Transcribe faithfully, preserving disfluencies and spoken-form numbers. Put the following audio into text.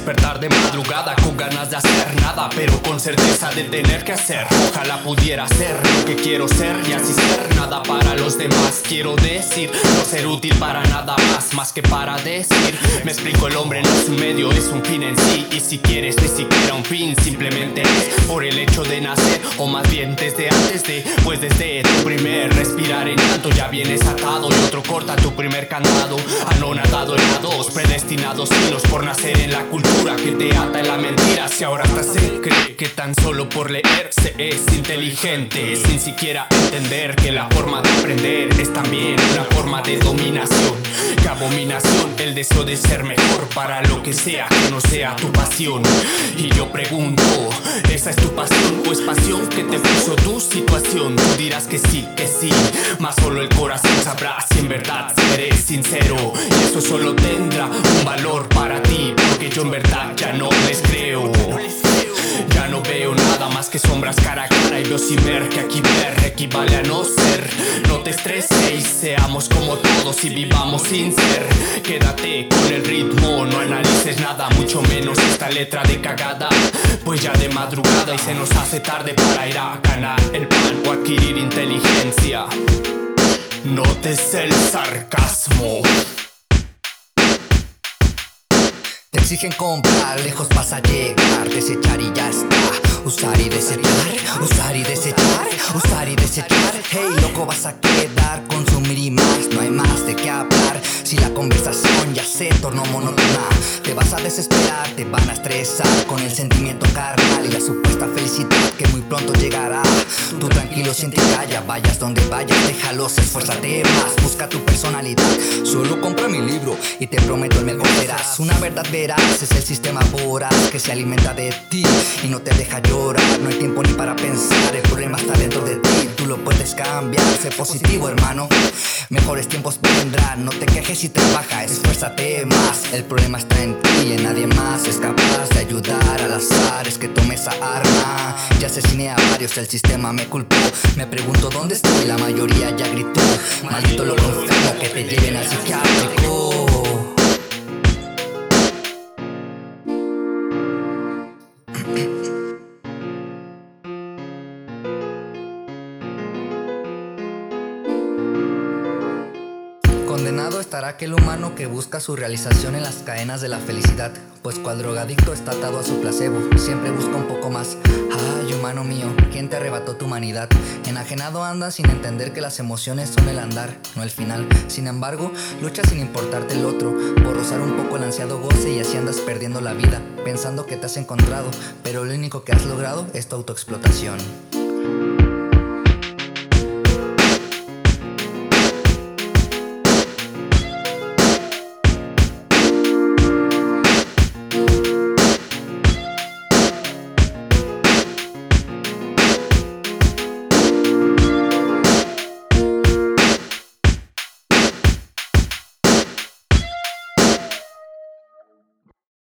despertar de madrugada con ganas de hacer nada, pero con certeza de tener que hacer. Ojalá pudiera ser lo que quiero ser y así ser nada para los demás. Quiero decir, no ser útil para nada más, más que para decir. Me explico, el hombre no es un medio, es un fin en sí. Y si quieres ni siquiera un fin, simplemente es por el hecho de nacer, o más bien desde antes de, pues desde tu primer respirar en tanto ya vienes atado y otro corta tu primer candado. Anonadado en la dos, predestinados finos por nacer en la cultura que te ata en la mentira. Si ahora hasta se cree que tan solo por leer se es inteligente, sin siquiera entender que la forma de aprender es también una forma de dominación. Qué abominación el deseo de ser mejor para lo que sea que no sea tu pasión. Y yo pregunto, ¿esa es tu pasión o es pasión que te puso tu situación? Tú dirás que sí, que sí, mas solo el corazón sabrá si en verdad eres sincero. Y eso solo tendrá un valor para ti, porque yo en verdad ya no les creo. Ya no veo nada más que sombras cara a cara y veo sin ver que aquí ver equivale a no ser. No te estreses, seamos como todos y vivamos sin ser. Quédate con el ritmo, no analices nada, mucho menos esta letra de cagada. Pues ya de madrugada y se nos hace tarde para ir a ganar el pan o adquirir inteligencia. Notes el sarcasmo. Te exigen comprar, lejos vas a llegar, desechar y ya está. Usar y desechar, usar y desechar, usar y desechar. Hey, loco, vas a quedar, consumir y más, no hay más de qué hablar. Si la conversación ya se tornó monótona, te vas a desesperar, te van a estresar con el sentimiento carnal y la supuesta felicidad que muy pronto llegará. Tú tranquilo, siente y calla, vayas donde vayas, déjalos, esfuérzate más, busca tu personalidad. Solo compra mi libro y te prometo el mejor serás. Una verdad verás, es el sistema voraz que se alimenta de ti y no te deja llorar. No hay tiempo ni para pensar, el problema está dentro de ti. Tú lo puedes cambiar, sé positivo, hermano. Mejores tiempos vendrán, no te quejes y trabaja, esfuérzate más. El problema está en ti y en nadie más es capaz de ayudar. Al azar es que tome esa arma. Ya asesiné a varios, el sistema me culpó. Me pregunto dónde estoy, la mayoría ya gritó. Maldito lo enfermo, que te lleven al psiquiátrico. Condenado estará aquel humano que busca su realización en las cadenas de la felicidad, pues cual drogadicto está atado a su placebo, siempre busca un poco más. Ay, humano mío, ¿quién te arrebató tu humanidad? Enajenado andas sin entender que las emociones son el andar, no el final. Sin embargo, luchas sin importarte el otro, por rozar un poco el ansiado goce, y así andas perdiendo la vida, pensando que te has encontrado, pero lo único que has logrado es tu autoexplotación.